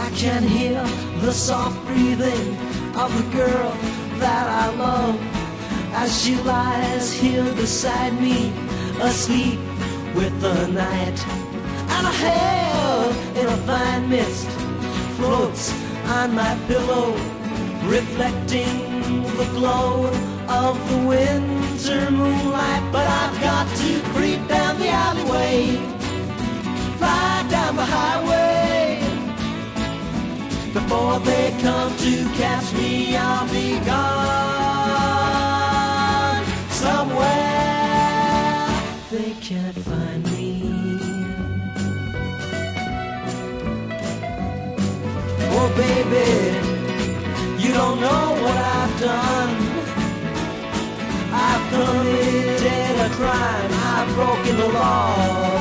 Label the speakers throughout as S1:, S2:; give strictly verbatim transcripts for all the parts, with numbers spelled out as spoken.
S1: I can hear the soft breathing of the girl that I love as she lies here beside me, asleep with the night. And a hair in a fine mist floats on my pillow, reflecting the glow of the winter moonlight. But I've got to creep down the alleyway, fly down the highway. Before they come to catch me, I'll be gone somewhere they can't find me. Oh baby, you don't know what I've done. I've committed a crime, I've broken the law.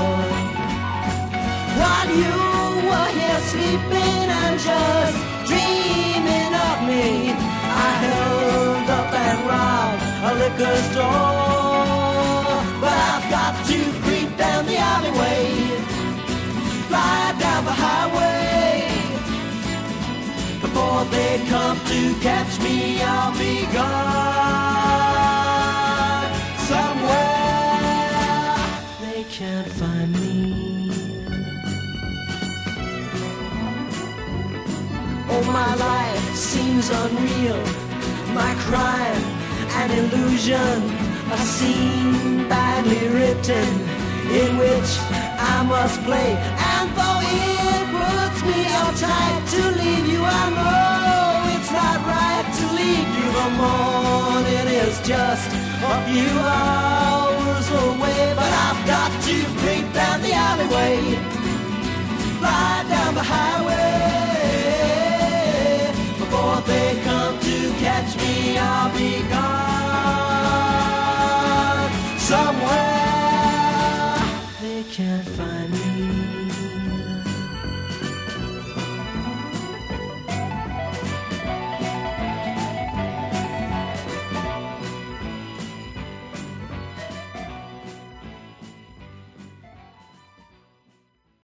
S1: While you were here sleeping and just dreaming of me, I held up and robbed a liquor store. But I've got to creep down the alleyway, fly down the highway. Before they come to catch me, I'll be gone somewhere they can't find me. Oh, my life seems unreal, my crime an illusion, a scene badly written in which I must play. And though it puts me uptight to leave you, I know it's not right to leave you. The morning is just a few hours away.